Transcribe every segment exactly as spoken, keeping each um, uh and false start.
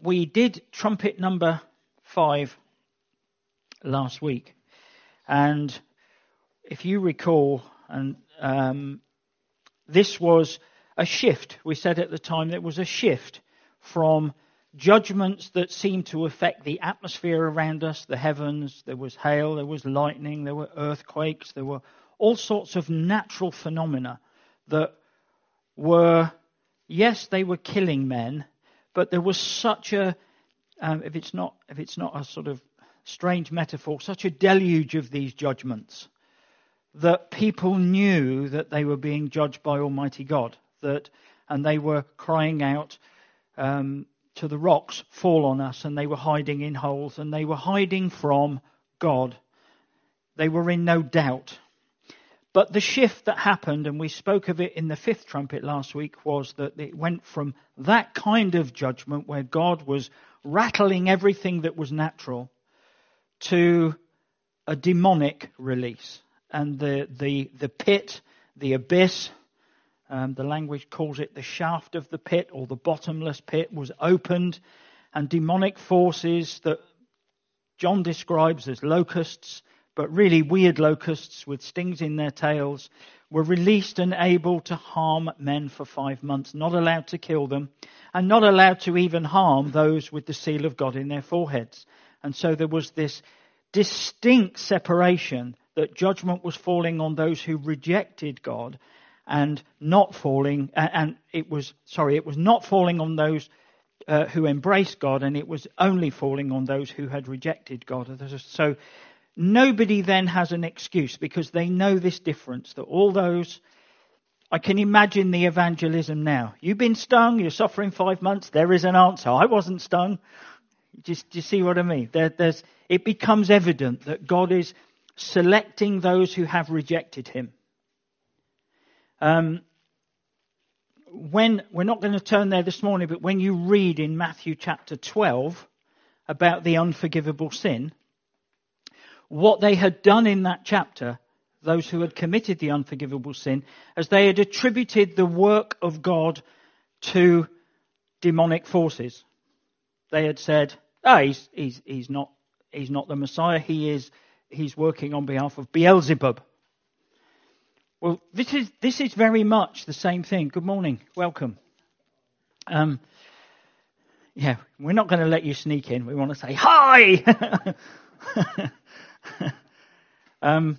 we did trumpet number five last week. And if you recall, and um, this was a shift. We said at the time there was a shift from judgments that seemed to affect the atmosphere around us, the heavens. There was hail, there was lightning, there were earthquakes, there were all sorts of natural phenomena that were, yes, they were killing men, but there was such a, um, if it's not, if it's not a sort of strange metaphor, such a deluge of these judgments that people knew that they were being judged by Almighty God, that, and they were crying out um, to the rocks, fall on us, and they were hiding in holes, and they were hiding from God. They were in no doubt. But the shift that happened, and we spoke of it in the fifth trumpet last week, was that it went from that kind of judgment where God was rattling everything that was natural to a demonic release. And the the, the pit, the abyss, um, the language calls it the shaft of the pit or the bottomless pit, was opened, and demonic forces that John describes as locusts, but really weird locusts with stings in their tails, were released and able to harm men for five months, not allowed to kill them, and not allowed to even harm those with the seal of God in their foreheads. And so there was this distinct separation that judgment was falling on those who rejected God and not falling, and it was, sorry, it was not falling on those uh, who embraced God, and it was only falling on those who had rejected God. So nobody then has an excuse because they know this difference, that all those, I can imagine the evangelism now. You've been stung, you're suffering five months, there is an answer. I wasn't stung. Just, do you see what I mean? There, there's, it becomes evident that God is selecting those who have rejected him. Um, when we're not going to turn there this morning, but when you read in Matthew chapter twelve about the unforgivable sin, what they had done in that chapter, those who had committed the unforgivable sin, as they had attributed the work of God to demonic forces. They had said, "Oh, he's he's he's not he's not the Messiah. He is he's working on behalf of Beelzebub." Well, this is this is very much the same thing. Good morning, welcome. Um, yeah, we're not going to let you sneak in. We want to say hi. um,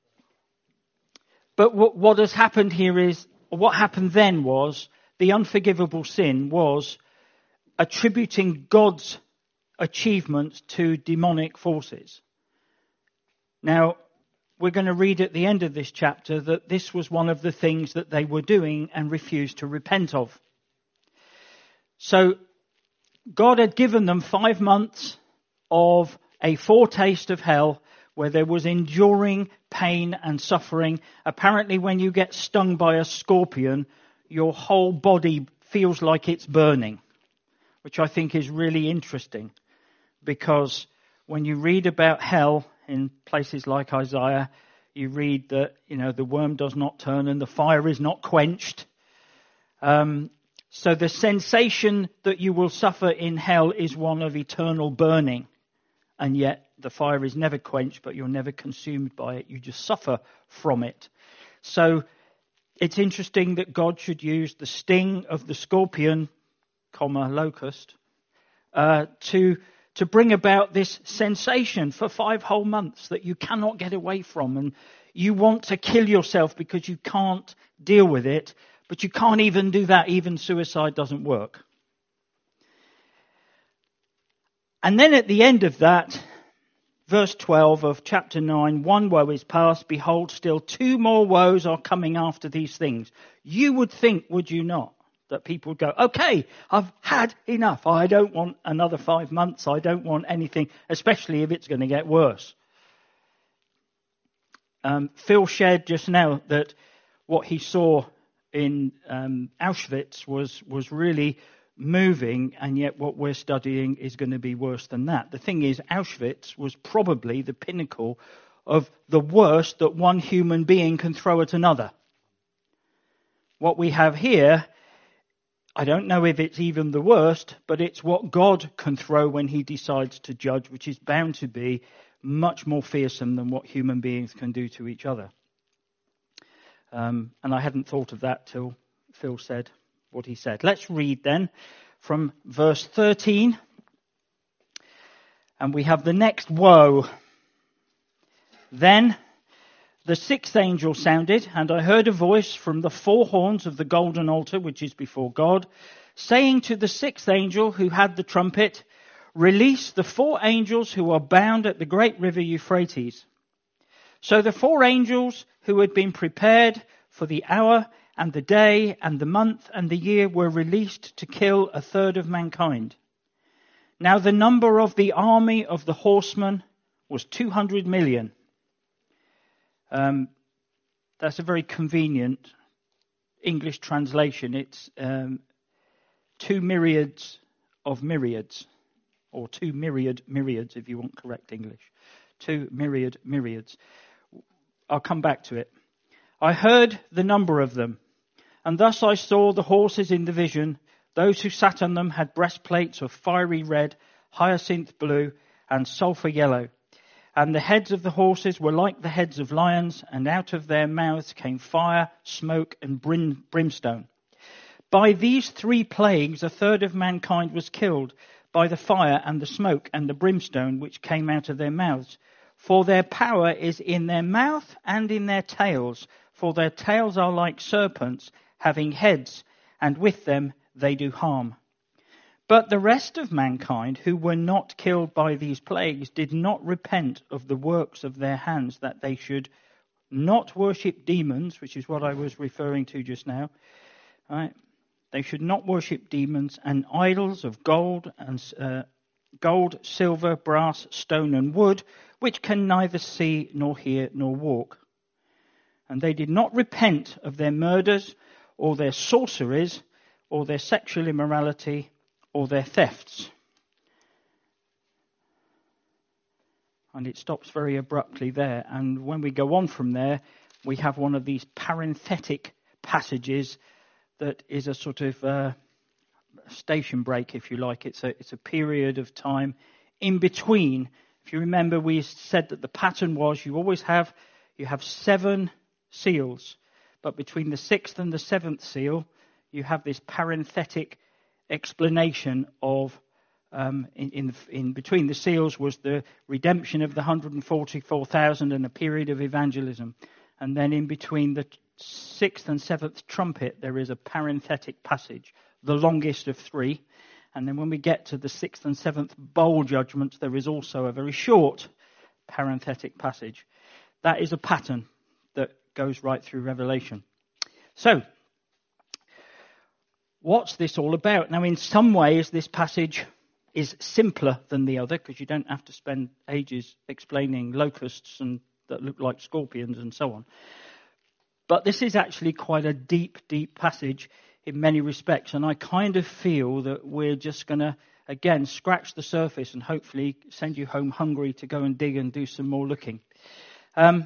but what, what has happened here is, what happened then was, the unforgivable sin was attributing God's achievements to demonic forces. Now, we're going to read at the end of this chapter that this was one of the things that they were doing and refused to repent of. So, God had given them five months of a foretaste of hell where there was enduring pain and suffering. Apparently, when you get stung by a scorpion, your whole body feels like it's burning, which I think is really interesting, because when you read about hell in places like Isaiah, you read that, you know, the worm does not turn and the fire is not quenched. Um, so the sensation that you will suffer in hell is one of eternal burning. And yet the fire is never quenched, but you're never consumed by it. You just suffer from it. So it's interesting that God should use the sting of the scorpion, comma, locust, uh, to to bring about this sensation for five whole months that you cannot get away from. And you want to kill yourself because you can't deal with it, but you can't even do that. Even suicide doesn't work. And then at the end of that, verse twelve of chapter nine, one woe is past, behold, still two more woes are coming after these things. You would think, would you not, that people would go, okay, I've had enough. I don't want another five months. I don't want anything, especially if it's going to get worse. Um, Phil shared just now that what he saw in um, Auschwitz was, was really moving, and yet what we're studying is going to be worse than that. The thing is, Auschwitz was probably the pinnacle of the worst that one human being can throw at another. What we have here I don't know if it's even the worst, but it's what God can throw when he decides to judge, which is bound to be much more fearsome than what human beings can do to each other. Um, and I hadn't thought of that till Phil said what he said. Let's read then from verse thirteen. And we have the next woe. Then the sixth angel sounded, and I heard a voice from the four horns of the golden altar, which is before God, saying to the sixth angel who had the trumpet, "Release the four angels who are bound at the great river Euphrates." So the four angels who had been prepared for the hour and the day and the month and the year were released to kill a third of mankind. Now the number of the army of the horsemen was two hundred million. Um, that's a very convenient English translation. It's um, two myriads of myriads, or two myriad myriads if you want correct English. Two myriad myriads. I'll come back to it. I heard the number of them, and thus I saw the horses in the vision. Those who sat on them had breastplates of fiery red, hyacinth blue, and sulphur yellow. And the heads of the horses were like the heads of lions, and out of their mouths came fire, smoke, and brim, brimstone. By these three plagues a third of mankind was killed, by the fire and the smoke and the brimstone which came out of their mouths. For their power is in their mouth and in their tails, for their tails are like serpents, having heads, and with them they do harm. But the rest of mankind who were not killed by these plagues did not repent of the works of their hands, that they should not worship demons, which is what I was referring to just now. Right? They should not worship demons and idols of gold and uh, gold, silver, brass, stone, and wood, which can neither see nor hear nor walk. And they did not repent of their murders or their sorceries or their sexual immorality or their thefts. And it stops very abruptly there. And when we go on from there, we have one of these parenthetic passages that is a sort of uh, station break, if you like. It's a, it's a period of time in between. If you remember, we said that the pattern was you always have, you have seven seals. But between the sixth and the seventh seal, you have this parenthetic explanation of um, in, in in between the seals was the redemption of the one hundred forty-four thousand and a period of evangelism, and then in between the sixth and seventh trumpet there is a parenthetic passage, the longest of three, and then when we get to the sixth and seventh bowl judgments there is also a very short parenthetic passage. That is a pattern that goes right through Revelation. So, what's this all about? Now, in some ways, this passage is simpler than the other because you don't have to spend ages explaining locusts and that look like scorpions and so on. But this is actually quite a deep, deep passage in many respects, and I kind of feel that we're just going to, again, scratch the surface and hopefully send you home hungry to go and dig and do some more looking. Um,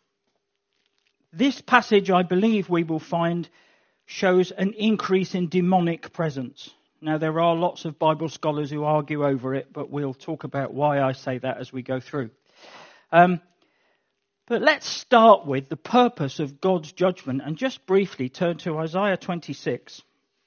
this passage, I believe we will find, shows an increase in demonic presence. Now, there are lots of Bible scholars who argue over it, but we'll talk about why I say that as we go through. Um, but let's start with the purpose of God's judgment and just briefly turn to Isaiah twenty-six.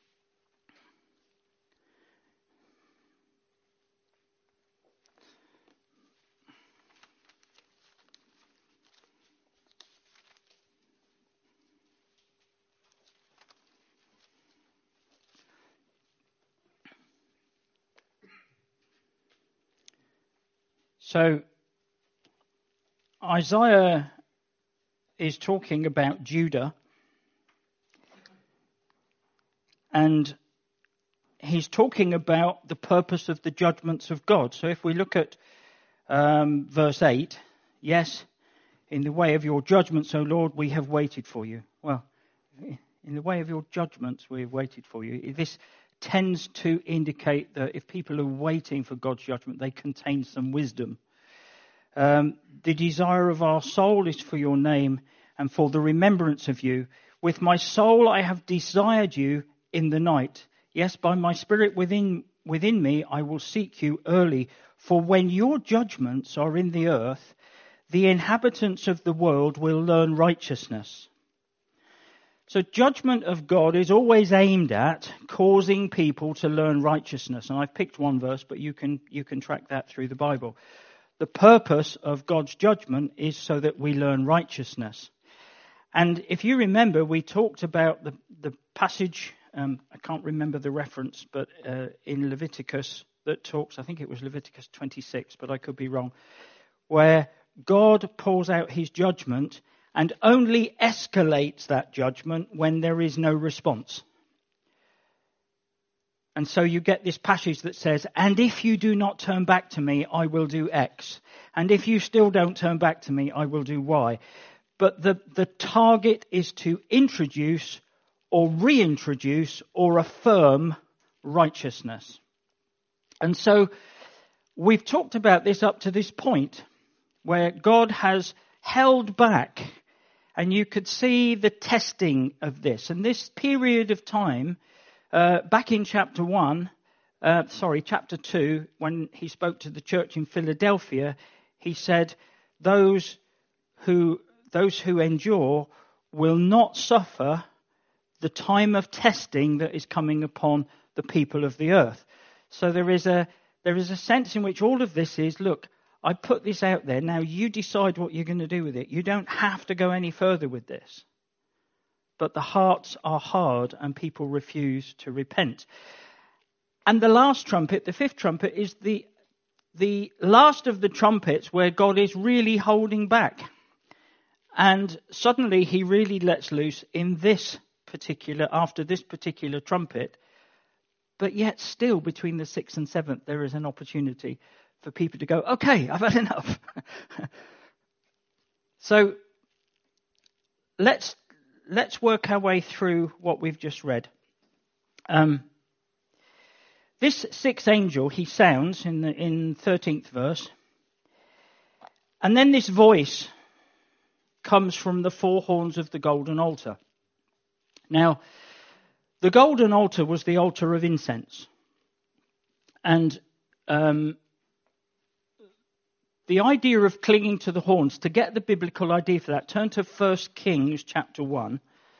So, Isaiah is talking about Judah, and he's talking about the purpose of the judgments of God. So if we look at um, verse eight, yes, in the way of your judgments, O Lord, we have waited for you. Well, in the way of your judgments, we have waited for you. This tends to indicate that if people are waiting for God's judgment, they contain some wisdom. Um, the desire of our soul is for your name and for the remembrance of you. With my soul I have desired you in the night. Yes, by my Spirit within within me, I will seek you early. For when your judgments are in the earth, the inhabitants of the world will learn righteousness. So judgment of God is always aimed at causing people to learn righteousness. And I've picked one verse, but you can you can track that through the Bible. The purpose of God's judgment is so that we learn righteousness. And if you remember, we talked about the, the passage, um, I can't remember the reference, but uh, in Leviticus that talks, I think it was Leviticus twenty-six, but I could be wrong, where God pours out his judgment and only escalates that judgment when there is no response. And so you get this passage that says, and if you do not turn back to me, I will do X. And if you still don't turn back to me, I will do Y. But the, the target is to introduce or reintroduce or affirm righteousness. And so we've talked about this up to this point, where God has held back, and you could see the testing of this. And this period of time, uh, back in chapter one, uh, sorry, chapter two, when he spoke to the church in Philadelphia, he said, those who those who endure will not suffer the time of testing that is coming upon the people of the earth. So there is a there is a sense in which all of this is, look, I put this out there, now you decide what you're going to do with it. You don't have to go any further with this. But the hearts are hard and people refuse to repent. And the last trumpet, the fifth trumpet, is the the last of the trumpets where God is really holding back. And suddenly he really lets loose in this particular, after this particular trumpet. But yet still between the sixth and seventh, there is an opportunity for people to go, okay, I've had enough. So let's let's work our way through what we've just read. Um, this sixth angel, he sounds in the in thirteenth verse. And then this voice comes from the four horns of the golden altar. Now, the golden altar was the altar of incense. And um, the idea of clinging to the horns, to get the biblical idea for that, turn to First Kings chapter one.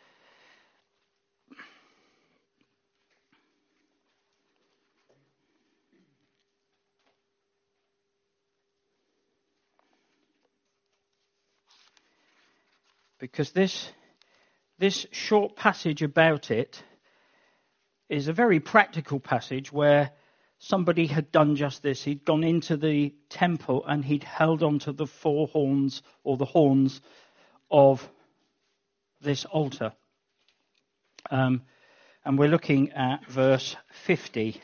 Because this this short passage about it is a very practical passage where somebody had done just this. He'd gone into the temple and he'd held on to the four horns or the horns of this altar. Um, and we're looking at verse fifty. It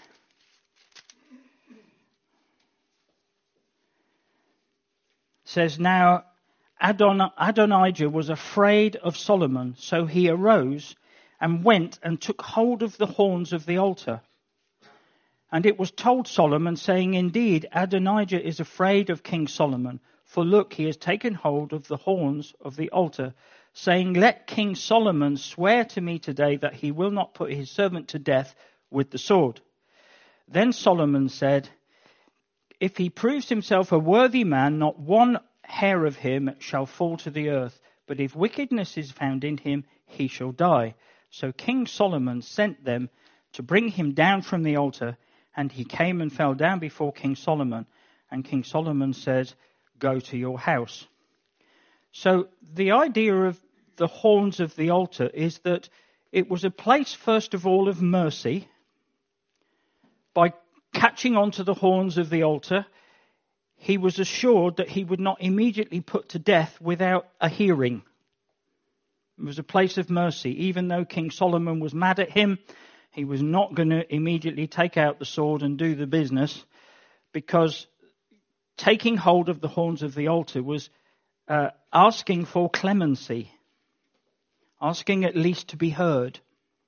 says, now Adon- Adonijah was afraid of Solomon, so he arose and went and took hold of the horns of the altar. And it was told Solomon, saying, indeed, Adonijah is afraid of King Solomon, for look, he has taken hold of the horns of the altar, saying, let King Solomon swear to me today that he will not put his servant to death with the sword. Then Solomon said, if he proves himself a worthy man, not one hair of him shall fall to the earth, but if wickedness is found in him, he shall die. So King Solomon sent them to bring him down from the altar, and he came and fell down before King Solomon. And King Solomon said, go to your house. So the idea of the horns of the altar is that it was a place, first of all, of mercy. By catching onto the horns of the altar, he was assured that he would not immediately put to death without a hearing. It was a place of mercy. Even though King Solomon was mad at him, he was not going to immediately take out the sword and do the business, because taking hold of the horns of the altar was uh, asking for clemency, asking at least to be heard.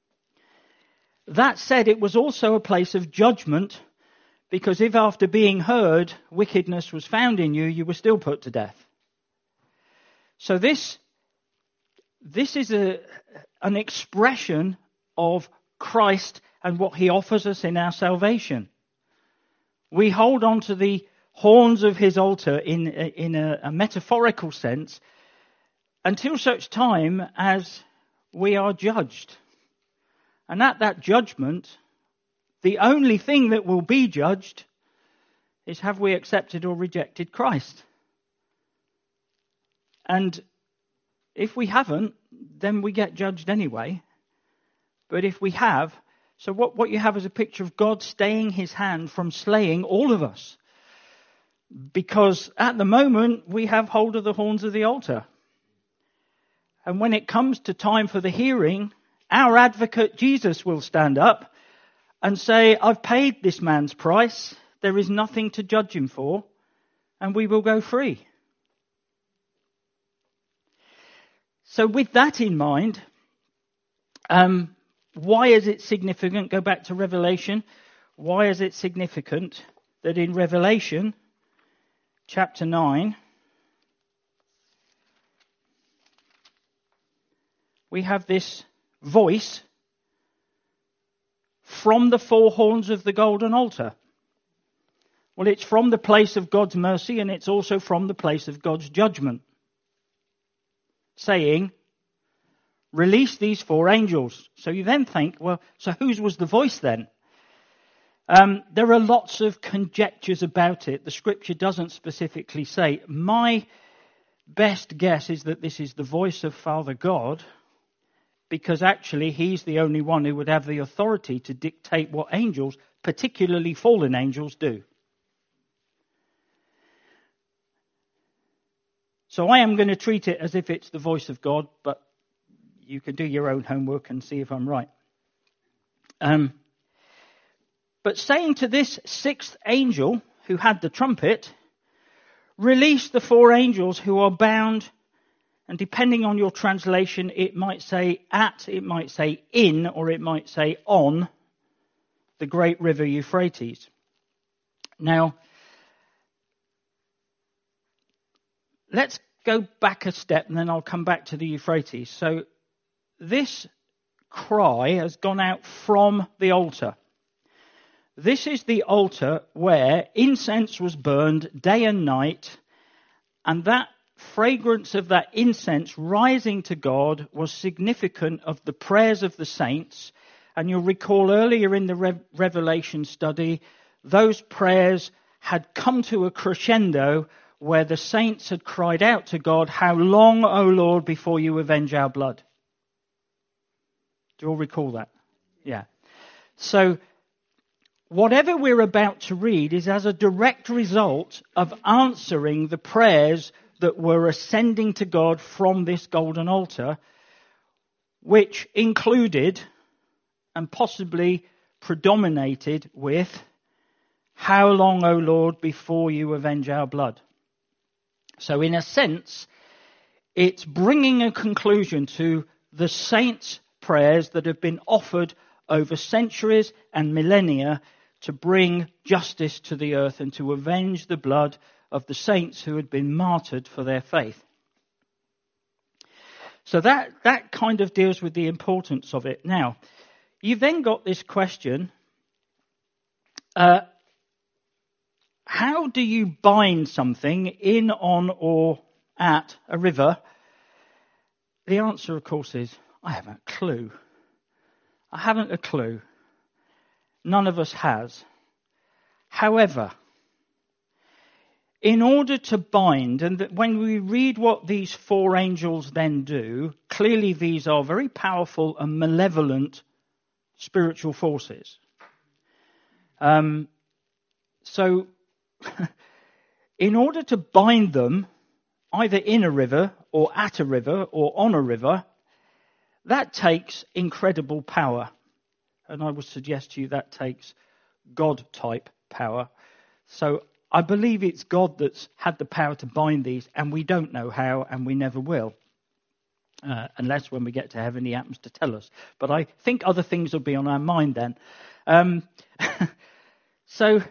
That said, it was also a place of judgment, because if after being heard, wickedness was found in you, you were still put to death. So this, this is a, an expression of Christ and what he offers us in our salvation. We hold on to the horns of his altar in, in a, a metaphorical sense until such time as we are judged. And at that judgment, the only thing that will be judged is have we accepted or rejected Christ. And if we haven't, then we get judged anyway. But if we have, so what, what you have is a picture of God staying his hand from slaying all of us. Because at the moment, we have hold of the horns of the altar. And when it comes to time for the hearing, our advocate Jesus will stand up and say, I've paid this man's price. There is nothing to judge him for. And we will go free. So with that in mind, um, why is it significant? Go back to Revelation. Why is it significant that in Revelation chapter nine, we have this voice from the four horns of the golden altar? Well, it's from the place of God's mercy, and it's also from the place of God's judgment, saying, release these four angels. So you then think, well, so whose was the voice then? Um, there are lots of conjectures about it. The scripture doesn't specifically say. My best guess is that this is the voice of Father God, because actually he's the only one who would have the authority to dictate what angels, particularly fallen angels, do. So I am going to treat it as if it's the voice of God, but you can do your own homework and see if I'm right. Um, but saying to this sixth angel who had the trumpet, release the four angels who are bound, and depending on your translation, it might say at, it might say in, or it might say on the great river Euphrates. Now, let's go back a step and then I'll come back to the Euphrates. So this cry has gone out from the altar. This is the altar where incense was burned day and night, and that fragrance of that incense rising to God was significant of the prayers of the saints. And you'll recall earlier in the Re- Revelation study, those prayers had come to a crescendo where the saints had cried out to God, how long, O Lord, before you avenge our blood? Do you all recall that? Yeah. So whatever we're about to read is as a direct result of answering the prayers that were ascending to God from this golden altar, which included and possibly predominated with, how long, O Lord, before you avenge our blood? So in a sense, it's bringing a conclusion to the saints' prayers that have been offered over centuries and millennia to bring justice to the earth and to avenge the blood of the saints who had been martyred for their faith. So that, that kind of deals with the importance of it. Now, you've then got this question, uh, how do you bind something in, on, or at a river? The answer, of course, is, I haven't a clue. I haven't a clue. None of us has. However, in order to bind, and that when we read what these four angels then do, clearly these are very powerful and malevolent spiritual forces. Um, so, in order to bind them, either in a river, or at a river, or on a river, that takes incredible power. And I would suggest to you that takes God-type power. So I believe it's God that's had the power to bind these, and we don't know how, and we never will. Uh, unless when we get to heaven he happens to tell us. But I think other things will be on our mind then. Um, so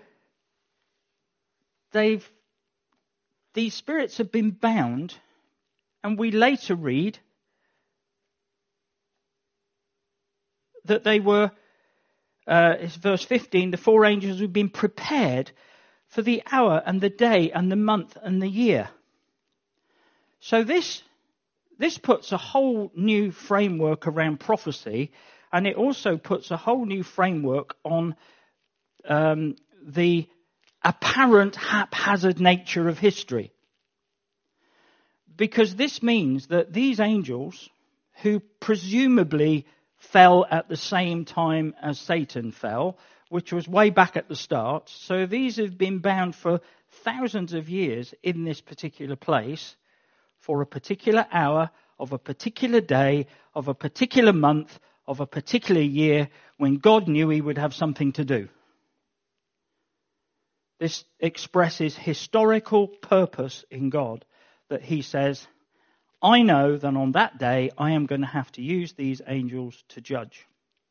they've these spirits have been bound, and we later read that they were uh, it's verse fifteen, the four angels who've been prepared for the hour and the day and the month and the year. So this, this puts a whole new framework around prophecy, and it also puts a whole new framework on um, the apparent haphazard nature of history. Because this means that these angels, who presumably fell at the same time as Satan fell, which was way back at the start, so these have been bound for thousands of years in this particular place, for a particular hour, of a particular day, of a particular month, of a particular year, when God knew he would have something to do. This expresses historical purpose in God, that he says, I know that on that day I am going to have to use these angels to judge.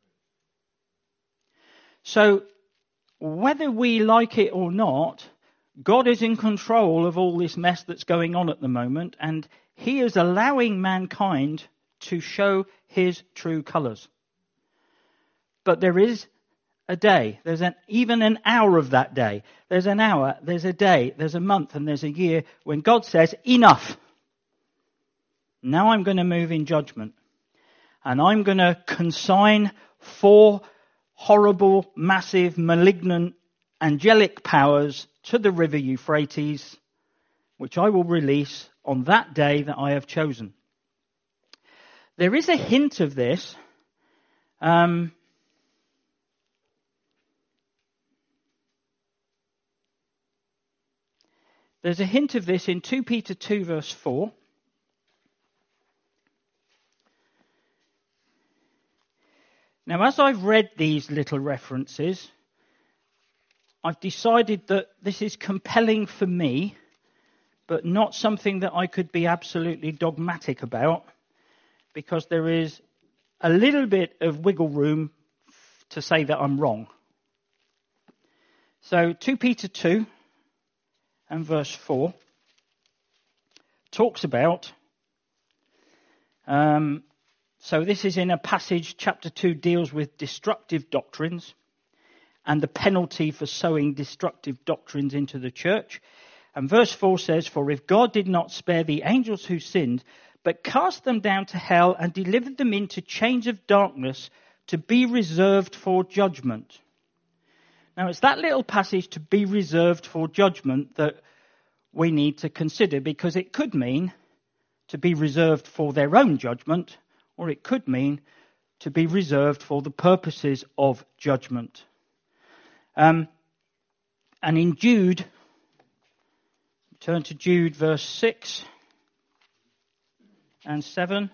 So, whether we like it or not, God is in control of all this mess that's going on at the moment, and he is allowing mankind to show his true colours. But there is a day, there's an, even an hour of that day. There's an hour, there's a day, there's a month, and there's a year when God says, enough. Now I'm going to move in judgment. And I'm going to consign four horrible, massive, malignant, angelic powers to the river Euphrates, which I will release on that day that I have chosen. There is a hint of this. Um, there's a hint of this in Second Peter two verse four. Now, as I've read these little references, I've decided that this is compelling for me, but not something that I could be absolutely dogmatic about, because there is a little bit of wiggle room to say that I'm wrong. So, Second Peter two and verse four talks about... Um, So this is in a passage, chapter two deals with destructive doctrines and the penalty for sowing destructive doctrines into the church. And verse four says, for if God did not spare the angels who sinned, but cast them down to hell and delivered them into chains of darkness to be reserved for judgment. Now it's that little passage, to be reserved for judgment, that we need to consider, because it could mean to be reserved for their own judgment, or it could mean to be reserved for the purposes of judgment. Um, and in Jude, turn to Jude verse six and seven.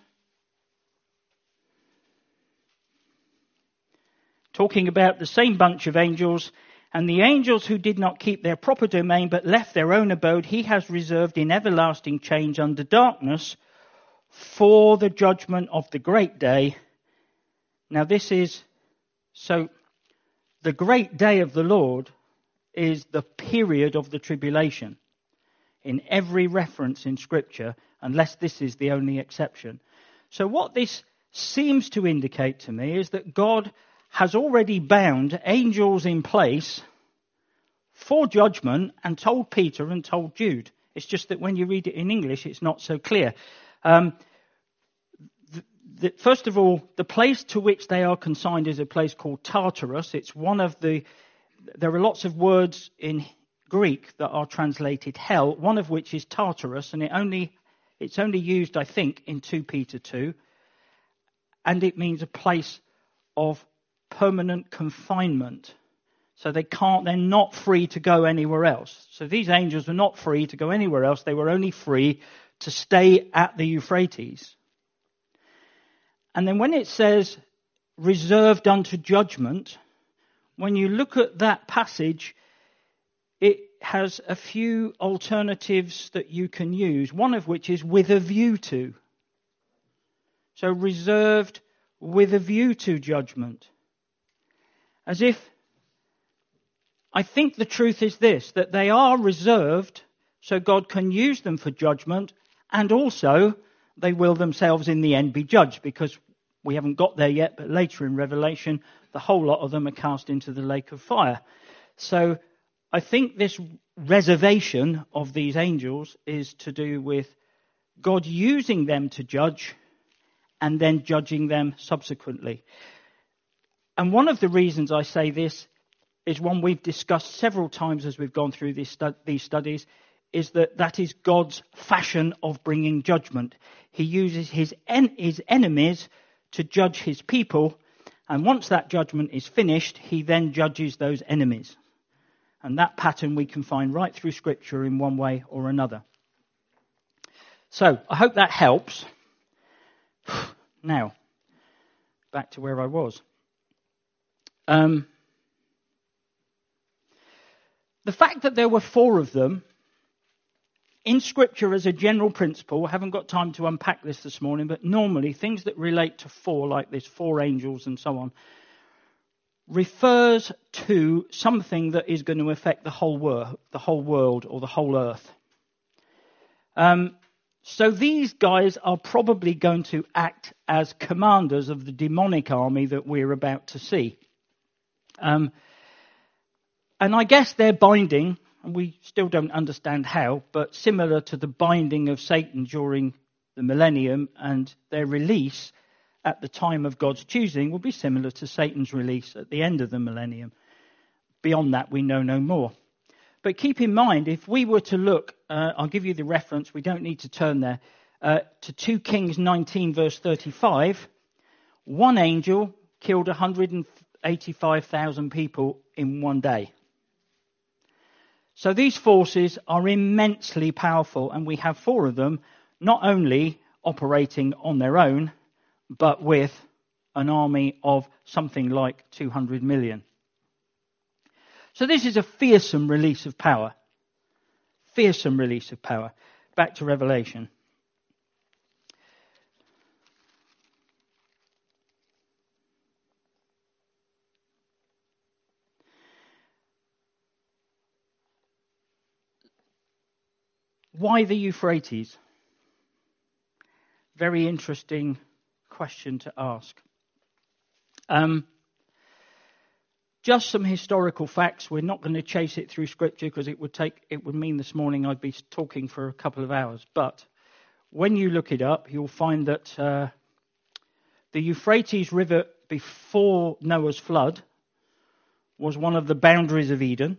Talking about the same bunch of angels, and the angels who did not keep their proper domain but left their own abode, he has reserved in everlasting chains under darkness, for the judgment of the great day. Now this is, so the great day of the Lord is the period of the tribulation in every reference in Scripture, unless this is the only exception. So what this seems to indicate to me is that God has already bound angels in place for judgment and told Peter and told Jude. It's just that when you read it in English, it's not so clear. Um, the, the, first of all, the place to which they are consigned is a place called Tartarus. It's one of the, there are lots of words in Greek that are translated hell, one of which is Tartarus, and it only, it's only used, I think, in Second Peter two, and it means a place of permanent confinement. So they can't, they're not free to go anywhere else. So these angels were not free to go anywhere else. They were only free to stay at the Euphrates. And then when it says reserved unto judgment, when you look at that passage, it has a few alternatives that you can use, one of which is with a view to. So reserved with a view to judgment. As if, I think the truth is this, that they are reserved so God can use them for judgment, and also they will themselves in the end be judged, because We haven't got there yet, but later in Revelation, the whole lot of them are cast into the lake of fire. So I think this reservation of these angels is to do with God using them to judge and then judging them subsequently. And one of the reasons I say this is one we've discussed several times as we've gone through these, stu- these studies, is that that is God's fashion of bringing judgment. He uses his, en- his enemies to judge his people, and once that judgment is finished, he then judges those enemies. And that pattern we can find right through Scripture in one way or another. So, I hope that helps. Now, back to where I was. Um, the fact that there were four of them, in Scripture as a general principle, I haven't got time to unpack this this morning, but normally things that relate to four, like this, four angels and so on, refers to something that is going to affect the whole world, the whole world or the whole earth. Um, so these guys are probably going to act as commanders of the demonic army that we're about to see. Um, and I guess they're binding, and we still don't understand how, but similar to the binding of Satan during the millennium, and their release at the time of God's choosing will be similar to Satan's release at the end of the millennium. Beyond that, we know no more. But keep in mind, if we were to look, uh, I'll give you the reference, we don't need to turn there, uh, to two Kings nineteen verse thirty-five, one angel killed one hundred eighty-five thousand people in one day. So these forces are immensely powerful, and we have four of them, not only operating on their own, but with an army of something like two hundred million. So this is a fearsome release of power. Fearsome release of power. Back to Revelation. Why the Euphrates? Very interesting question to ask. Um, just some historical facts. We're not going to chase it through Scripture because it would take it would mean this morning I'd be talking for a couple of hours. But when you look it up, you'll find that uh, the Euphrates River before Noah's flood was one of the boundaries of Eden.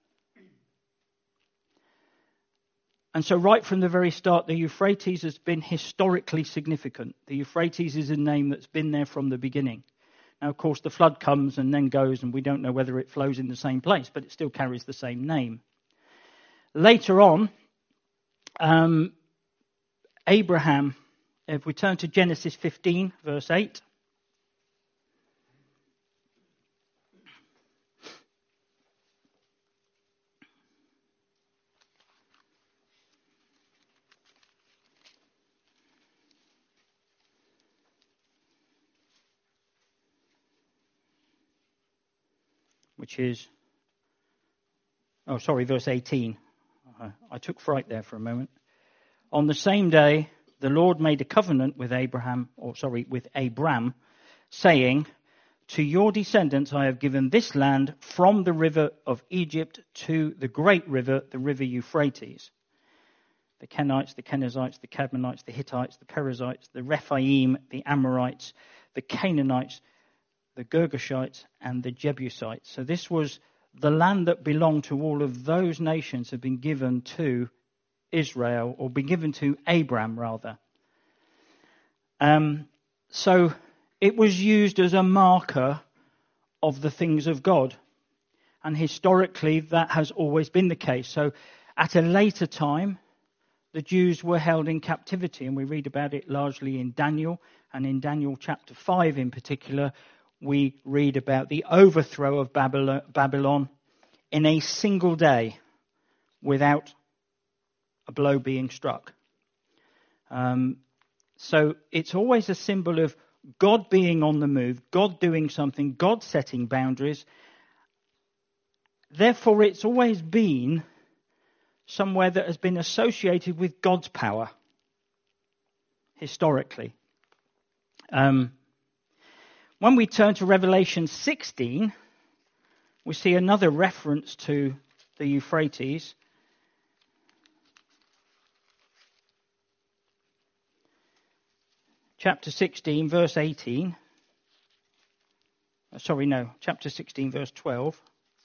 And so right from the very start, the Euphrates has been historically significant. The Euphrates is a name that's been there from the beginning. Now, of course, the flood comes and then goes, and we don't know whether it flows in the same place, but it still carries the same name. Later on, um, Abraham, if we turn to Genesis fifteen, verse eight. Which is, oh, sorry, verse eighteen. Uh, I took fright there for a moment. On the same day, the Lord made a covenant with Abraham, or sorry, with Abram, saying, to your descendants I have given this land from the river of Egypt to the great river, the river Euphrates. The Kenites, the Kenizzites, the Cadmonites, the Hittites, the Perizzites, the Rephaim, the Amorites, the Canaanites, the Girgashites, and the Jebusites. So this was the land that belonged to all of those nations had been given to Israel, or been given to Abram, rather. Um, so it was used as a marker of the things of God. And historically, that has always been the case. So at a later time, the Jews were held in captivity, and we read about it largely in Daniel, and in Daniel chapter five in particular, we read about the overthrow of Babylon in a single day without a blow being struck. Um, so it's always a symbol of God being on the move, God doing something, God setting boundaries. Therefore, it's always been somewhere that has been associated with God's power, historically. Um When we turn to Revelation sixteen, we see another reference to the Euphrates. Chapter sixteen, verse eighteen. Sorry, no, chapter sixteen, verse twelve.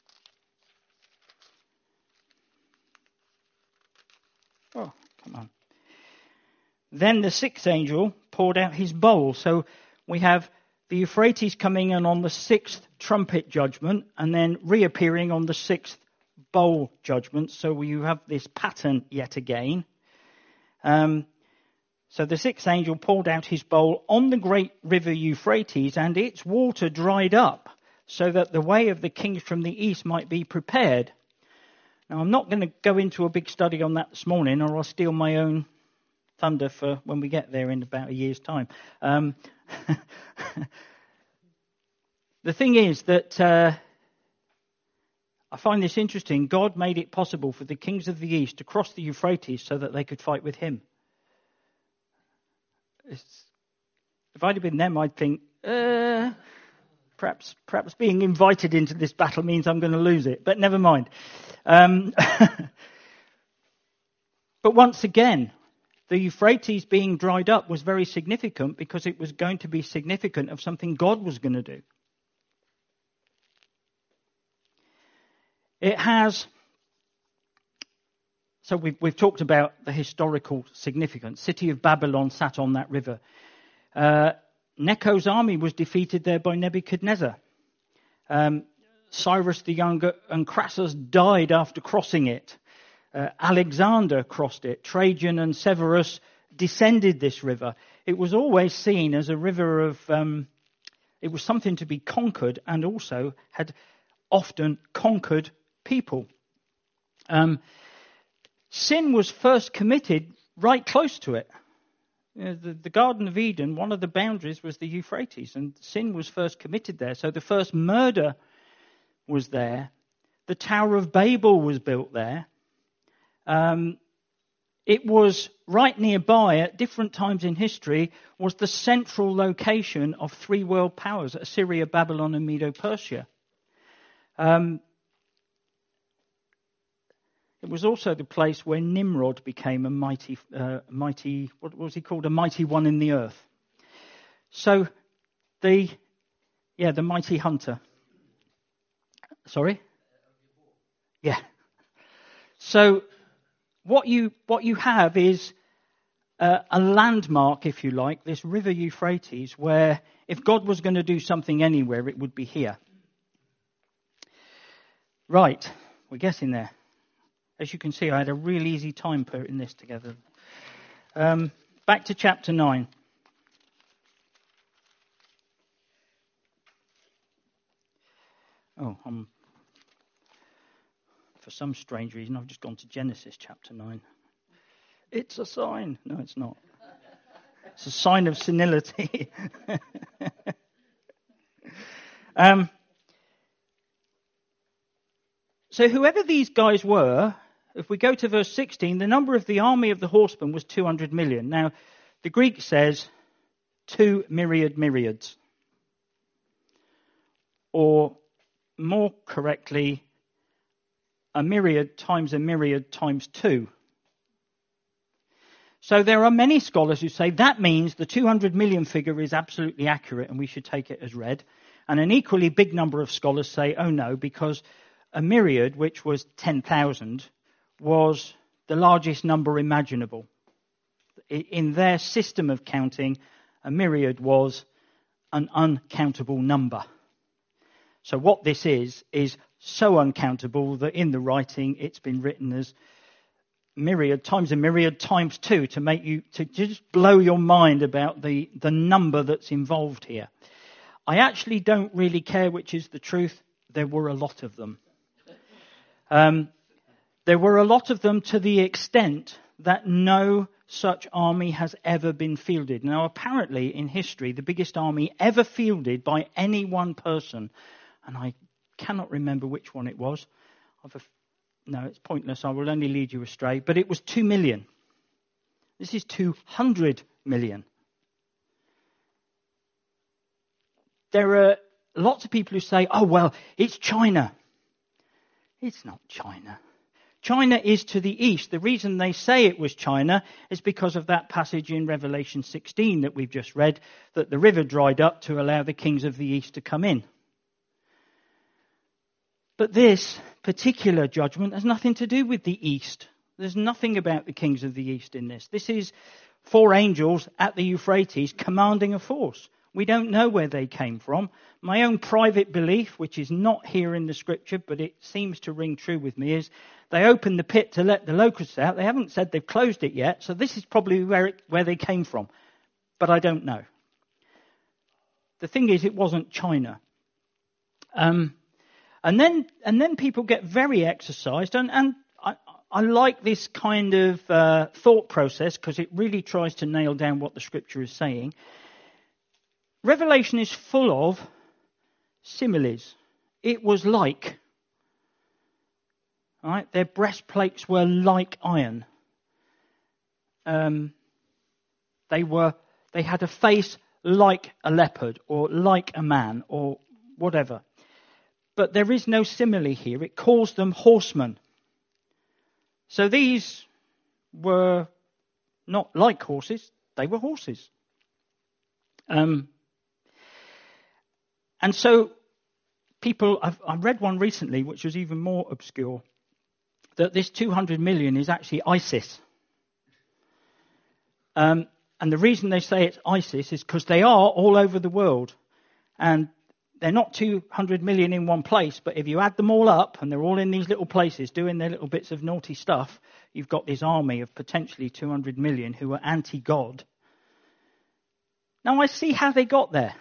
Oh, come on. Then the sixth angel poured out his bowl. So we have the Euphrates coming in on the sixth trumpet judgment and then reappearing on the sixth bowl judgment. So you have this pattern yet again. Um, so the sixth angel poured out his bowl on the great river Euphrates, and its water dried up, so that the way of the kings from the east might be prepared. Now, I'm not going to go into a big study on that this morning, or I'll steal my own thunder for when we get there in about a year's time. Um, the thing is that uh, I find this interesting. God made it possible for the kings of the east to cross the Euphrates so that they could fight with him. It's, if I'd have been them, I'd think, uh, perhaps perhaps being invited into this battle means I'm going to lose it. But never mind. Um, but once again, the Euphrates being dried up was very significant because it was going to be significant of something God was going to do. It has, so we've, we've talked about the historical significance. City of Babylon sat on that river. Uh, Necho's army was defeated there by Nebuchadnezzar. Um, Cyrus the Younger and Crassus died after crossing it. Uh, Alexander crossed it. Trajan and Severus descended this river. It was always seen as a river of, um, it was something to be conquered, and also had often conquered people. Um, sin was first committed right close to it. You know, the, the Garden of Eden, one of the boundaries was the Euphrates, and sin was first committed there. So the first murder was there. The Tower of Babel was built there. Um, it was right nearby at different times in history, was the central location of three world powers, Assyria, Babylon, and Medo-Persia. Um, it was also the place where Nimrod became a mighty, uh, mighty, what was he called? A mighty one in the earth. So the, yeah, the mighty hunter. Sorry? Yeah. So what you what you have is uh, a landmark, if you like, this river Euphrates, where if God was going to do something anywhere, it would be here. Right, we're getting there. As you can see, I had a real easy time putting this together. Um, back to chapter nine. Oh, I'm... For some strange reason, I've just gone to Genesis chapter nine. It's a sign. No, it's not. It's a sign of senility. um, so whoever these guys were, if we go to verse sixteen, the number of the army of the horsemen was two hundred million. Now, the Greek says two myriad myriads. Or more correctly, a myriad times a myriad times two. So there are many scholars who say that means the two hundred million figure is absolutely accurate and we should take it as read. And an equally big number of scholars say, oh no, because a myriad, which was ten thousand, was the largest number imaginable. In their system of counting, a myriad was an uncountable number. So what this is, is so uncountable that in the writing it's been written as myriad times a myriad times two to make you, to just blow your mind about the, the number that's involved here. I actually don't really care which is the truth. There were a lot of them. Um, there were a lot of them to the extent that no such army has ever been fielded. Now, apparently in history, the biggest army ever fielded by any one person, and I cannot remember which one it was. I've a, no, it's pointless. I will only lead you astray. But it was two million. This is two hundred million. there are lots of people who say, oh, well, it's China. It's not China. China is to the east. The reason they say it was China is because of that passage in Revelation sixteen that we've just read, that the river dried up to allow the kings of the east to come in. But this particular judgment has nothing to do with the east. There's nothing about the kings of the east in this. This is four angels at the Euphrates commanding a force. We don't know where they came from. My own private belief, which is not here in the scripture, but it seems to ring true with me, is they opened the pit to let the locusts out. They haven't said they've closed it yet, so this is probably where it, where they came from. But I don't know. The thing is, it wasn't China. Um, and then and then people get very exercised, and, and I, I like this kind of uh, thought process because it really tries to nail down what the scripture is saying. Revelation is full of similes. It was like. All right? Their breastplates were like iron. Um, they were. They had a face like a leopard or like a man or whatever. But there is no simile here. It calls them horsemen. So these were not like horses. They were horses. Um, and so people, I've, I read one recently which was even more obscure, that this two hundred million is actually ISIS. Um, and the reason they say it's ISIS is because they are all over the world. And they're not two hundred million in one place, but if you add them all up, and they're all in these little places doing their little bits of naughty stuff, you've got this army of potentially two hundred million who are anti-God. Now, I see how they got there.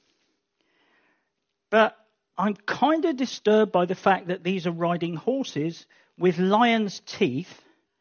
But I'm kind of disturbed by the fact that these are riding horses with lions' teeth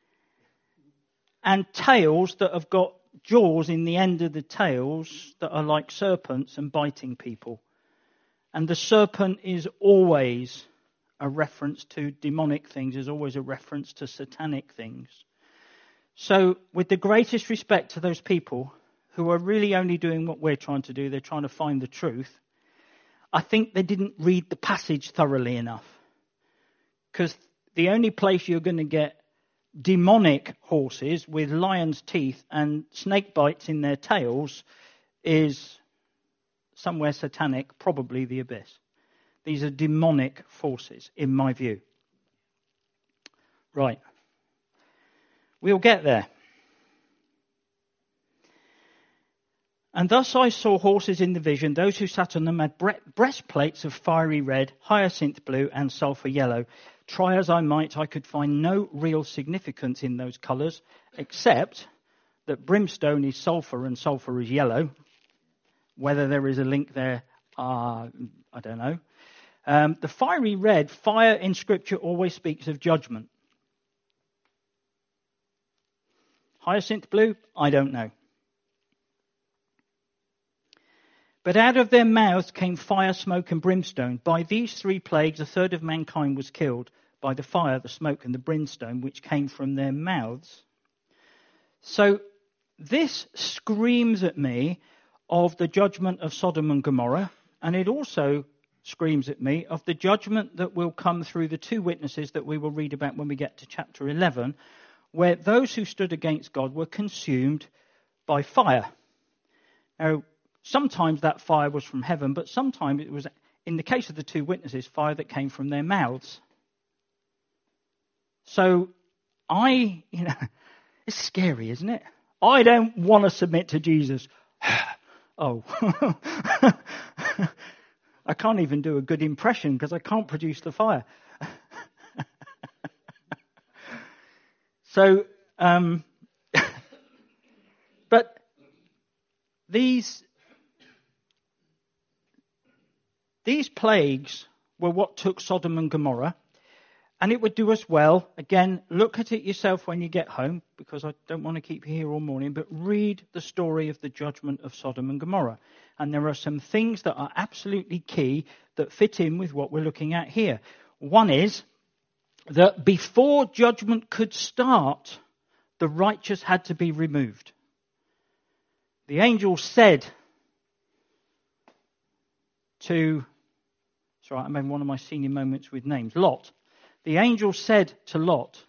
and tails that have got jaws in the end of the tails that are like serpents and biting people. And the serpent is always a reference to demonic things, is always a reference to satanic things. So with the greatest respect to those people who are really only doing what we're trying to do, they're trying to find the truth, I think they didn't read the passage thoroughly enough. Because the only place you're going to get demonic horses with lions' teeth and snake bites in their tails is somewhere satanic, probably the abyss. These are demonic forces, in my view. Right. We'll get there. And thus I saw horses in the vision. Those who sat on them had breastplates of fiery red, hyacinth blue, and sulphur yellow. Try as I might, I could find no real significance in those colours, except that brimstone is sulphur and sulphur is yellow. Whether there is a link there, uh, I don't know. Um, the fiery red, fire in Scripture always speaks of judgment. Hyacinth blue, I don't know. But out of their mouths came fire, smoke, and brimstone. By these three plagues, a third of mankind was killed by the fire, the smoke, and the brimstone, which came from their mouths. So this screams at me of the judgment of Sodom and Gomorrah, and it also screams at me of the judgment that will come through the two witnesses that we will read about when we get to chapter eleven, where those who stood against God were consumed by fire. Now, sometimes that fire was from heaven, but sometimes it was, in the case of the two witnesses, fire that came from their mouths. So I, you know, it's scary, isn't it? I don't want to submit to Jesus. Oh, I can't even do a good impression because I can't produce the fire. So, um, but these these plagues were what took Sodom and Gomorrah, and it would do us well. Again, look at it yourself when you get home, because I don't want to keep you here all morning, but read the story of the judgment of Sodom and Gomorrah. And there are some things that are absolutely key that fit in with what we're looking at here. One is that before judgment could start, the righteous had to be removed. The angel said, to, sorry, I'm having one of my senior moments with names, Lot. The angel said to Lot,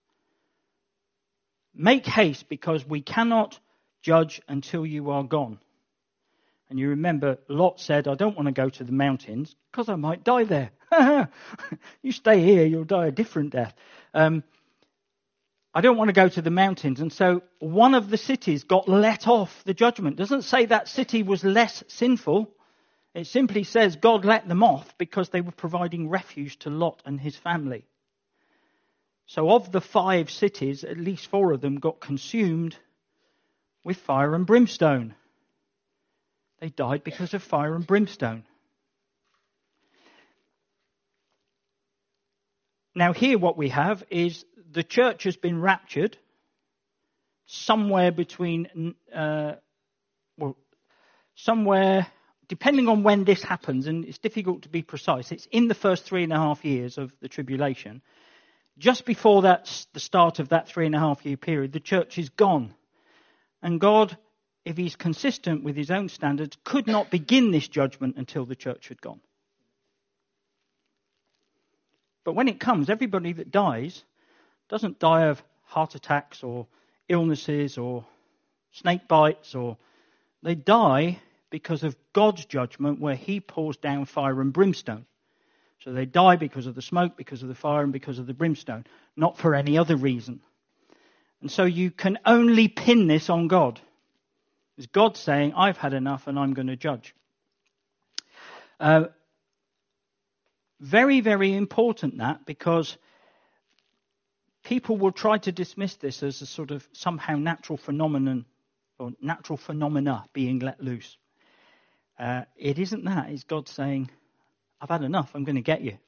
make haste because we cannot judge until you are gone. And you remember Lot said, I don't want to go to the mountains because I might die there. You stay here, you'll die a different death. Um, I don't want to go to the mountains. And so one of the cities got let off the judgment. It doesn't say that city was less sinful. It simply says God let them off because they were providing refuge to Lot and his family. So of the five cities, at least four of them got consumed with fire and brimstone. They died because of fire and brimstone. Now here what we have is the church has been raptured somewhere between, uh, well, somewhere, depending on when this happens, and it's difficult to be precise, it's in the first three and a half years of the tribulation. Just before that's the start of that three and a half year period, the church is gone. And God, if he's consistent with his own standards, could not begin this judgment until the church had gone. But when it comes, everybody that dies doesn't die of heart attacks or illnesses or snake bites, or they die because of God's judgment where he pours down fire and brimstone. So they die because of the smoke, because of the fire, and because of the brimstone, not for any other reason. And so you can only pin this on God. It's God saying, I've had enough and I'm going to judge. Uh, very, very important that, because people will try to dismiss this as a sort of somehow natural phenomenon or natural phenomena being let loose. Uh, it isn't that. It's God saying, I've had enough. I'm going to get you.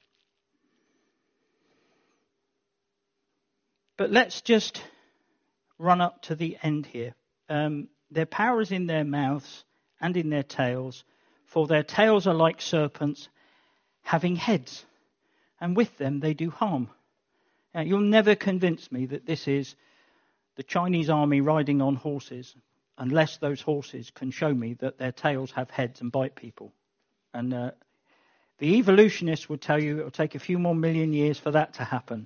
But let's just run up to the end here. Um, their power is in their mouths and in their tails, for their tails are like serpents, having heads, and with them they do harm. Now, you'll never convince me that this is the Chinese army riding on horses, unless those horses can show me that their tails have heads and bite people. And uh, the evolutionists would tell you it will take a few more million years for that to happen.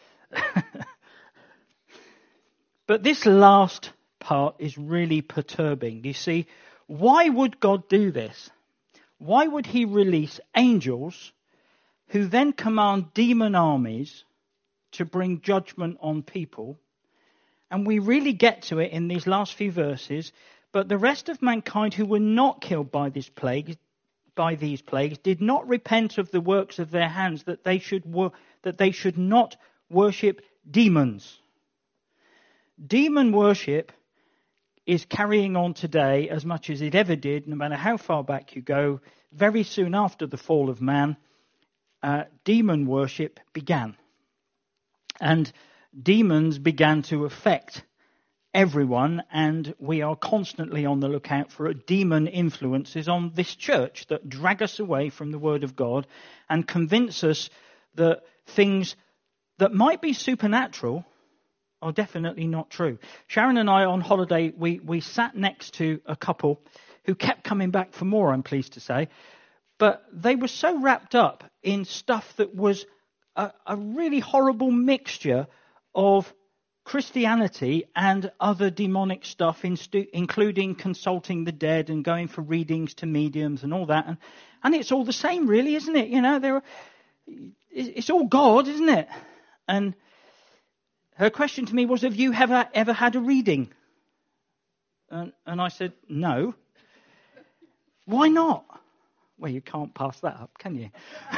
But this last part is really perturbing. You see, why would God do this? Why would he release angels who then command demon armies to bring judgment on people? And we really get to it in these last few verses. But the rest of mankind who were not killed by this plague, by these plagues, did not repent of the works of their hands, that they should wor- that they should not worship demons. Demon worship is carrying on today as much as it ever did, no matter how far back you go. Very soon after the fall of man, uh, demon worship began. And demons began to affect everyone, and we are constantly on the lookout for demon influences on this church that drag us away from the Word of God and convince us that things that might be supernatural are definitely not true. Sharon and I on holiday, we, we sat next to a couple who kept coming back for more, I'm pleased to say, but they were so wrapped up in stuff that was a, a really horrible mixture of Christianity and other demonic stuff, including consulting the dead and going for readings to mediums and all that. And, and it's all the same, really, isn't it? You know, there are, it's all God, isn't it? And her question to me was, have you ever, ever had a reading? And, and I said, no. Why not? Well, you can't pass that up, can you?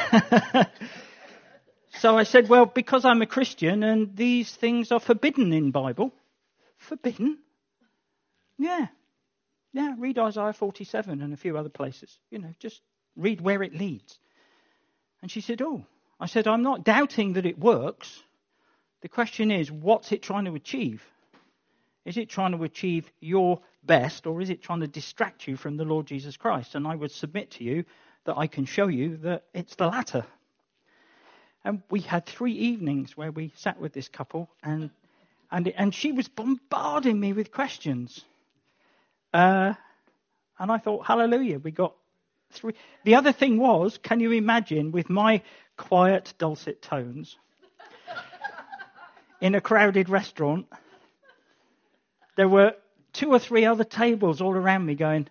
So I said, well, because I'm a Christian and these things are forbidden in Bible. Forbidden? Yeah. Yeah, read Isaiah forty-seven and a few other places. You know, just read where it leads. And she said, oh. I said, I'm not doubting that it works. The question is, what's it trying to achieve? Is it trying to achieve your best, or is it trying to distract you from the Lord Jesus Christ? And I would submit to you that I can show you that it's the latter. And we had three evenings where we sat with this couple, and and and she was bombarding me with questions. Uh, and I thought, hallelujah, we got three. The other thing was, can you imagine, with my quiet, dulcet tones, in a crowded restaurant, there were two or three other tables all around me going,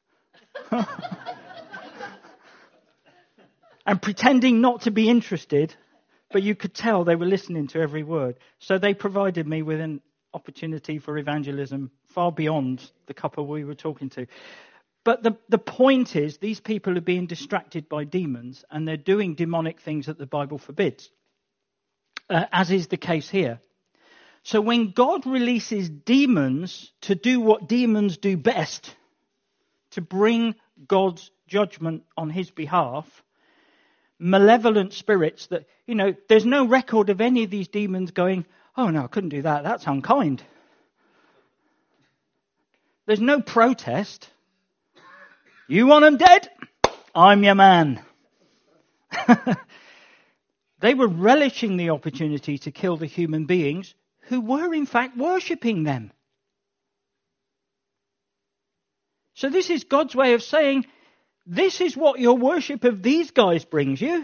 and pretending not to be interested, but you could tell they were listening to every word. So they provided me with an opportunity for evangelism far beyond the couple we were talking to. But the, the point is, these people are being distracted by demons, and they're doing demonic things that the Bible forbids, uh, as is the case here. So when God releases demons to do what demons do best, to bring God's judgment on his behalf, malevolent spirits that, you know, there's no record of any of these demons going, oh no, I couldn't do that, that's unkind. There's no protest. You want them dead? I'm your man. They were relishing the opportunity to kill the human beings who were in fact worshipping them. So this is God's way of saying, this is what your worship of these guys brings you.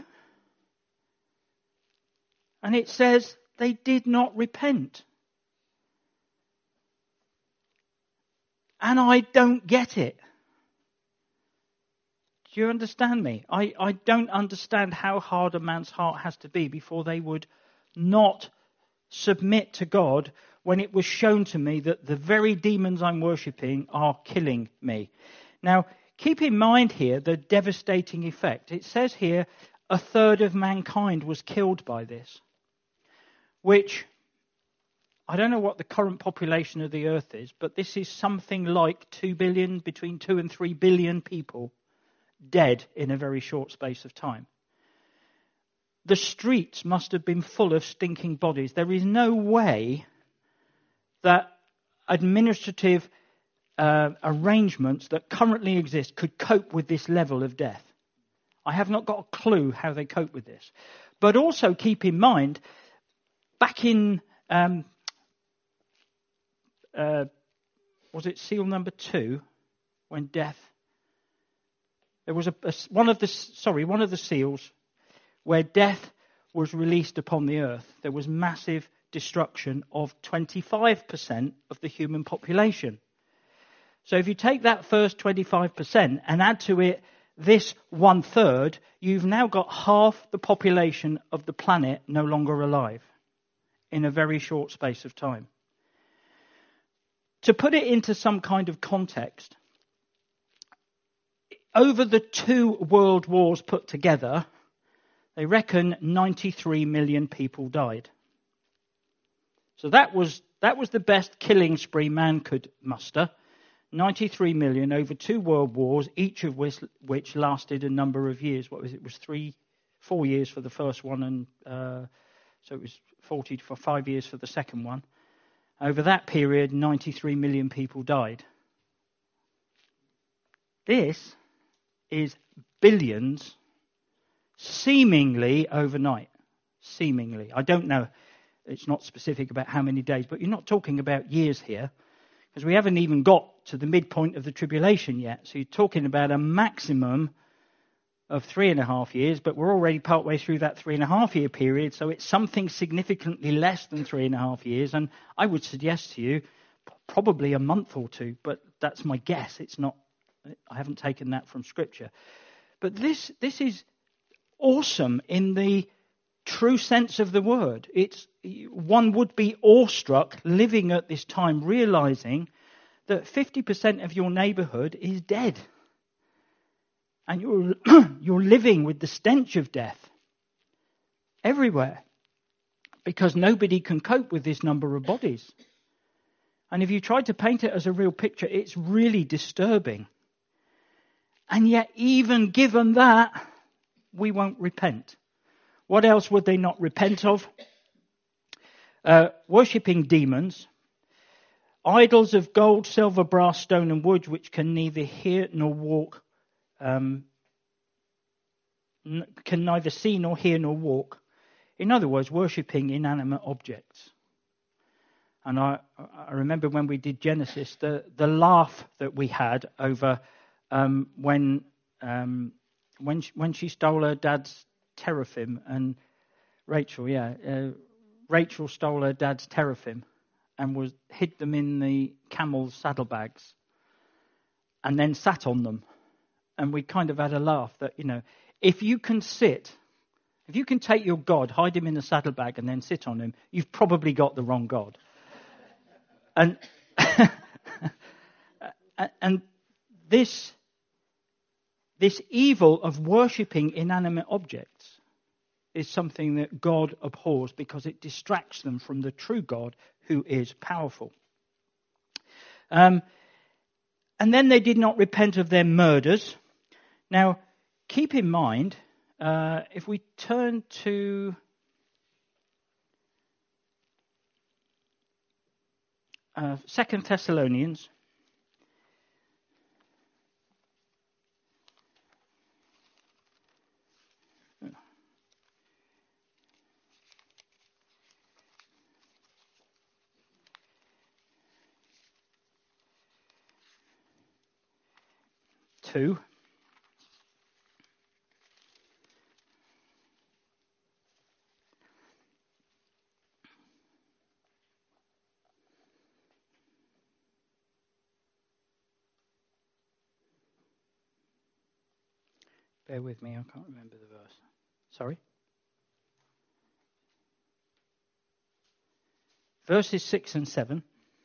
And it says they did not repent. And I don't get it. Do you understand me? I, I don't understand how hard a man's heart has to be before they would not submit to God when it was shown to me that the very demons I'm worshipping are killing me. Now, keep in mind here the devastating effect. It says here a third of mankind was killed by this, which I don't know what the current population of the earth is, but this is something like two billion, between two and three billion people dead in a very short space of time. The streets must have been full of stinking bodies. There is no way that administrative uh, arrangements that currently exist could cope with this level of death. I have not got a clue how they cope with this. But also keep in mind, back in, um, uh, was it seal number two, when death, there was a, a one of the sorry one of the seals where death was released upon the earth. There was massive destruction of twenty-five percent of the human population. So if you take that first twenty-five percent and add to it this one third, you've now got half the population of the planet no longer alive in a very short space of time. To put it into some kind of context, over the two world wars put together, they reckon ninety-three million people died. So that was that was the best killing spree man could muster. ninety-three million over two world wars, each of which, which lasted a number of years. What was it? It was three, four years for the first one, and uh, so it was forty for five years for the second one. Over that period, ninety-three million people died. This is billions, seemingly overnight. Seemingly. I don't know. It's not specific about how many days, but you're not talking about years here, because we haven't even got to the midpoint of the tribulation yet. So you're talking about a maximum of three and a half years, but we're already partway through that three and a half year period, so it's something significantly less than three and a half years, and I would suggest to you probably a month or two, but that's my guess. It's not, I haven't taken that from Scripture. But this this is awesome in the true sense of the word. It's one would be awestruck living at this time, realizing that fifty percent of your neighborhood is dead. And you're you're living with the stench of death everywhere, because nobody can cope with this number of bodies. And if you try to paint it as a real picture, it's really disturbing. And yet, even given that, we won't repent. What else would they not repent of? Uh, worshipping demons, idols of gold, silver, brass, stone, and wood, which can neither hear nor walk, um, n- can neither see nor hear nor walk. In other words, worshipping inanimate objects. And I, I remember when we did Genesis, the, the laugh that we had over um, when um, when she, when she stole her dad's teraphim, and Rachel, yeah, uh, Rachel stole her dad's teraphim and was hid them in the camel's saddlebags, and then sat on them, and we kind of had a laugh that, you know, if you can sit, if you can take your God, hide him in a saddlebag, and then sit on him, you've probably got the wrong God. And and this this evil of worshipping inanimate objects is something that God abhors because it distracts them from the true God who is powerful. Um, and then they did not repent of their murders. Now, keep in mind, uh, if we turn to uh, Second Thessalonians, two. Bear with me, I can't remember the verse. Sorry? Verses six and seven.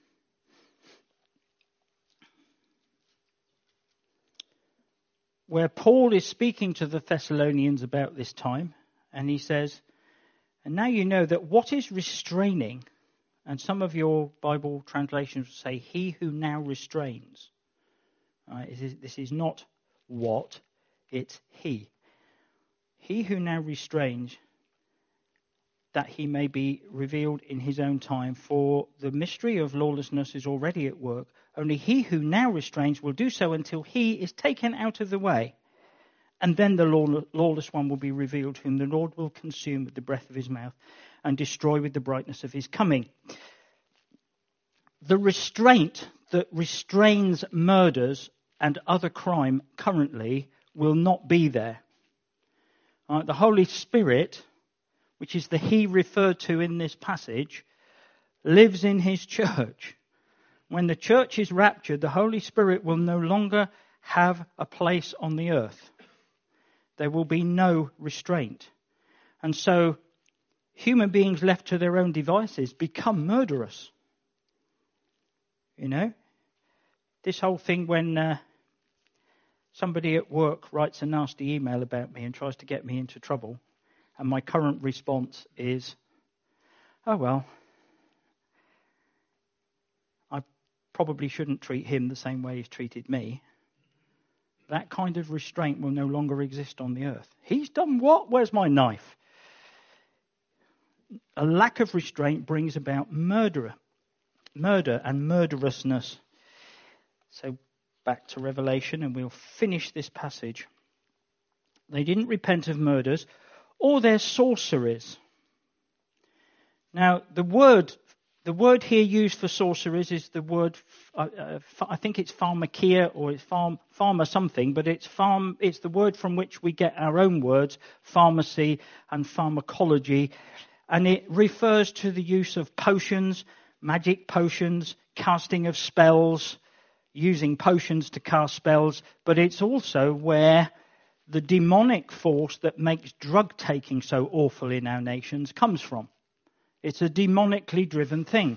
Where Paul is speaking to the Thessalonians about this time, and he says, and now you know that what is restraining, and some of your Bible translations say, he who now restrains. Right? This is not what, it's he. He who now restrains, that he may be revealed in his own time, for the mystery of lawlessness is already at work. Only he who now restrains will do so until he is taken out of the way. And then the law, lawless one will be revealed, whom the Lord will consume with the breath of his mouth and destroy with the brightness of his coming. The restraint that restrains murders and other crime currently will not be there. Right, the Holy Spirit, which is the he referred to in this passage, lives in his church. When the church is raptured, the Holy Spirit will no longer have a place on the earth. There will be no restraint. And so human beings left to their own devices become murderous. You know? This whole thing when uh, somebody at work writes a nasty email about me and tries to get me into trouble, and my current response is, oh well, I probably shouldn't treat him the same way he's treated me. That kind of restraint will no longer exist on the earth. He's done what? Where's my knife? A lack of restraint brings about murder, murder and murderousness. So back to Revelation, and we'll finish this passage. They didn't repent of murders or their sorceries. Now, the word the word here used for sorceries is the word, uh, uh, I think it's pharmakia, or it's pharm, pharma something, but it's pharm, it's the word from which we get our own words, pharmacy and pharmacology, and it refers to the use of potions, magic potions, casting of spells, using potions to cast spells, but it's also where the demonic force that makes drug taking so awful in our nations comes from. It's a demonically driven thing.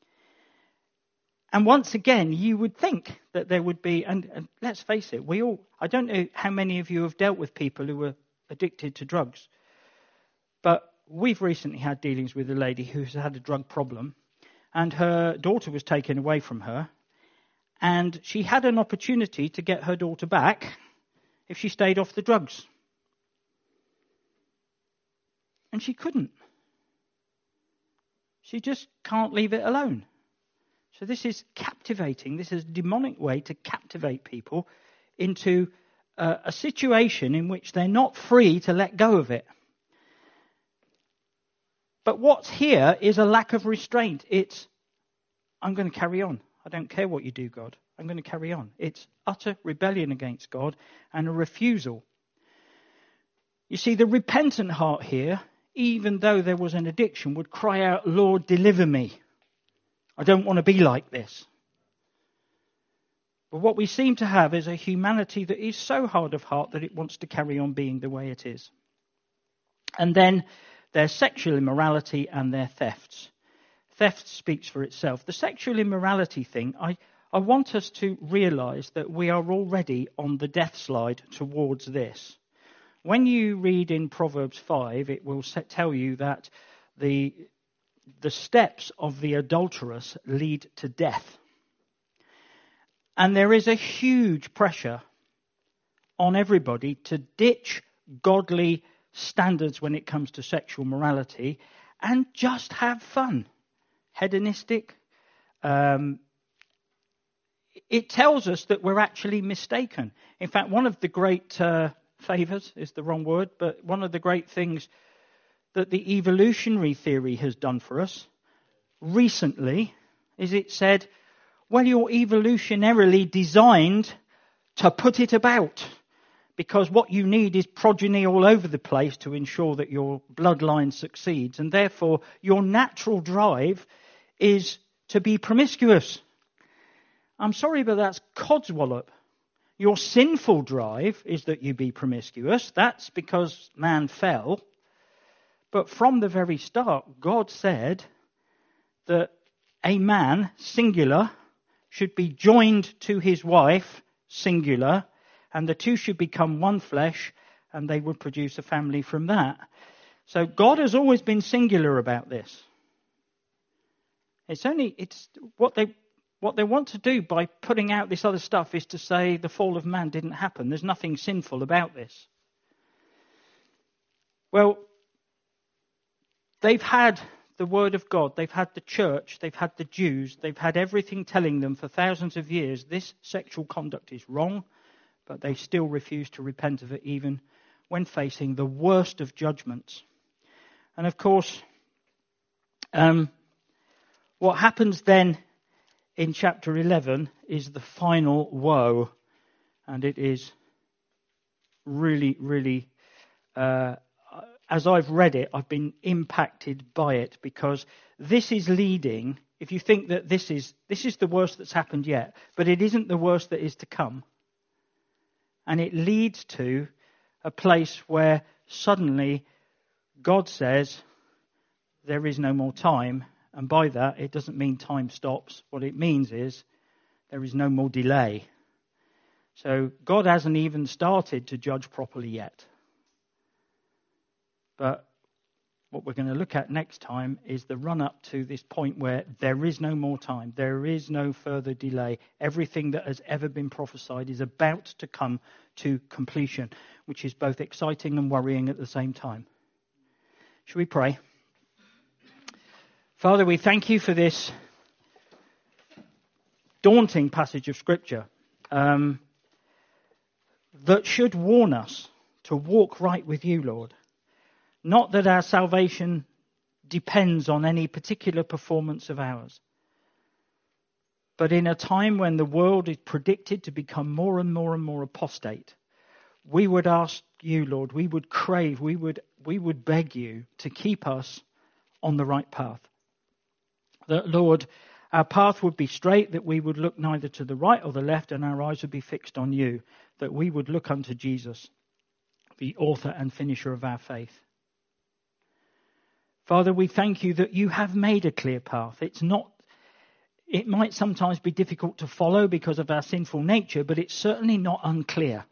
And once again, you would think that there would be, and, and let's face it, we all, I don't know how many of you have dealt with people who were addicted to drugs, but we've recently had dealings with a lady who's had a drug problem, and her daughter was taken away from her, and she had an opportunity to get her daughter back if she stayed off the drugs. And she couldn't. She just can't leave it alone. So this is captivating. This is a demonic way to captivate people into uh, a situation in which they're not free to let go of it. But what's here is a lack of restraint. It's, I'm going to carry on. I don't care what you do, God. I'm going to carry on. It's utter rebellion against God and a refusal. You see, the repentant heart here, even though there was an addiction, would cry out, Lord, deliver me. I don't want to be like this. But what we seem to have is a humanity that is so hard of heart that it wants to carry on being the way it is. And then their sexual immorality and their thefts. Theft speaks for itself. The sexual immorality thing, I, I want us to realise that we are already on the death slide towards this. When you read in Proverbs five, it will tell you that the, the steps of the adulteress lead to death. And there is a huge pressure on everybody to ditch godly standards when it comes to sexual morality and just have fun. Hedonistic. Um, it tells us that we're actually mistaken. In fact, one of the great uh, favours is the wrong word, but one of the great things that the evolutionary theory has done for us recently is it said, well, you're evolutionarily designed to put it about, because what you need is progeny all over the place to ensure that your bloodline succeeds, and therefore your natural drive is to be promiscuous. I'm sorry, but that's codswallop. Your sinful drive is that you be promiscuous. That's because man fell. But from the very start, God said that a man, singular, should be joined to his wife, singular, and the two should become one flesh, and they would produce a family from that. So God has always been singular about this. It's only, it's what they what they want to do by putting out this other stuff is to say the fall of man didn't happen. There's nothing sinful about this. Well, they've had the word of God, they've had the church, they've had the Jews, they've had everything telling them for thousands of years this sexual conduct is wrong, but they still refuse to repent of it even when facing the worst of judgments. And of course, um, what happens then in chapter eleven is the final woe, and it is really, really, uh, as I've read it, I've been impacted by it, because this is leading, if you think that this is this is the worst that's happened yet, but it isn't the worst that is to come. And it leads to a place where suddenly God says there is no more time. And by that, it doesn't mean time stops. What it means is there is no more delay. So God hasn't even started to judge properly yet. But what we're going to look at next time is the run-up to this point where there is no more time. There is no further delay. Everything that has ever been prophesied is about to come to completion, which is both exciting and worrying at the same time. Shall we pray? Father, we thank you for this daunting passage of Scripture um, that should warn us to walk right with you, Lord. Not that our salvation depends on any particular performance of ours, but in a time when the world is predicted to become more and more and more apostate, we would ask you, Lord, we would crave, we would, we would beg you to keep us on the right path. That, Lord, our path would be straight, that we would look neither to the right or the left, and our eyes would be fixed on you, that we would look unto Jesus, the author and finisher of our faith. Father, we thank you that you have made a clear path. It's not, it might sometimes be difficult to follow because of our sinful nature, but it's certainly not unclear.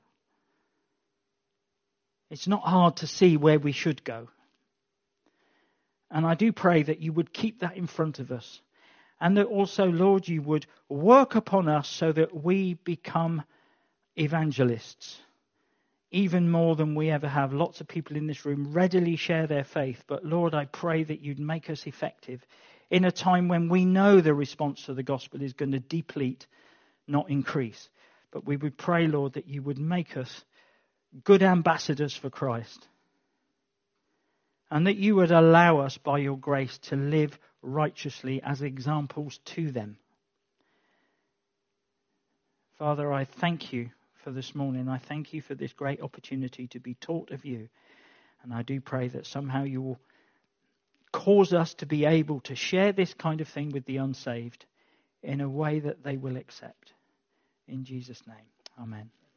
It's not hard to see where we should go. And I do pray that you would keep that in front of us. And that also, Lord, you would work upon us so that we become evangelists. Even more than we ever have. Lots of people in this room readily share their faith. But Lord, I pray that you'd make us effective in a time when we know the response to the gospel is going to deplete, not increase. But we would pray, Lord, that you would make us good ambassadors for Christ. And that you would allow us by your grace to live righteously as examples to them. Father, I thank you for this morning. I thank you for this great opportunity to be taught of you. And I do pray that somehow you will cause us to be able to share this kind of thing with the unsaved in a way that they will accept. In Jesus' name, amen.